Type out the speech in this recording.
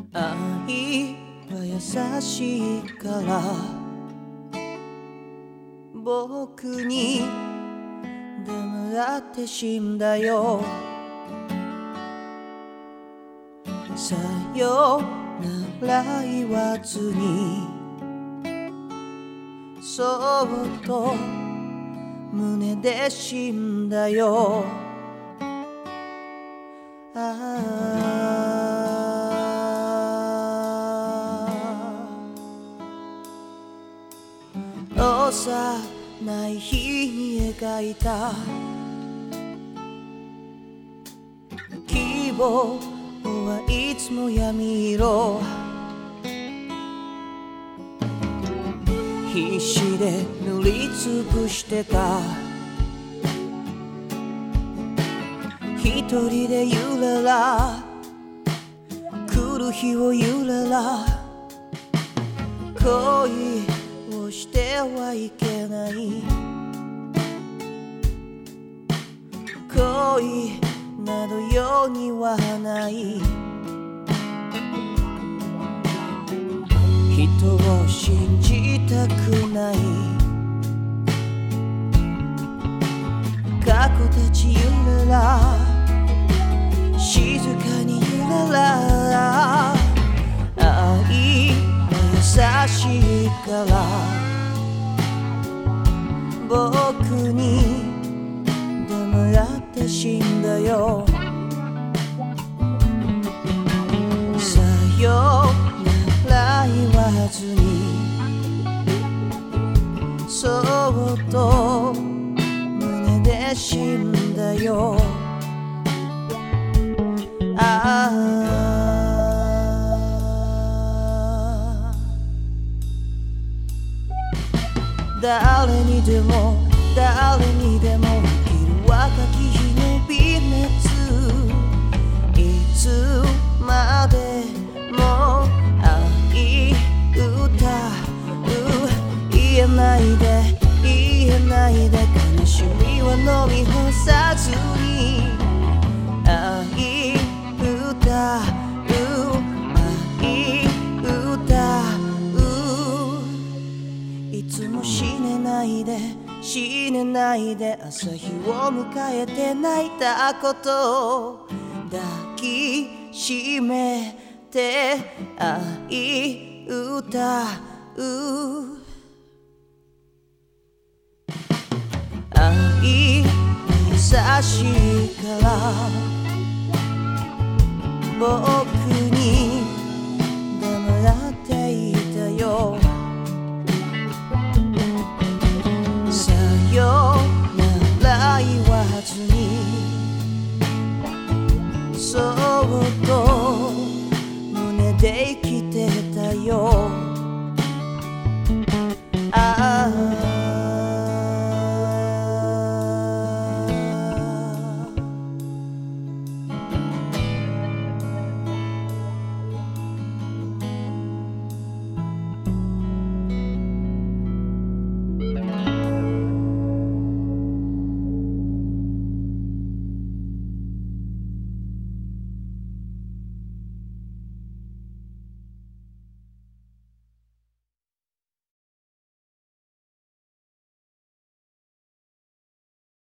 愛は優しいから僕に黙って死んだよ。さよなら言わずにそっと胸で死んだよ。幼い日に描いた希望はいつも闇色。必死で塗りつぶしてた。一人でゆらら来る日をゆらら恋をしてはいけない。恋など世にはない。人を信じたくない。過去たちゆらら静かにゆらら愛は優しいから僕に黙って死んだよ。さよなら言わずにそっと胸で死んだよ。誰にでも誰にでも生きる若き日の微熱。いつまでも愛歌う。言えないで言えないで悲しみは飲み干さずに愛歌う愛歌う。いつも死ねないで死ねないで朝日を迎えて泣いたことを抱きしめて愛歌う。愛優しいから僕に黙っていたよ。さよなら言わずに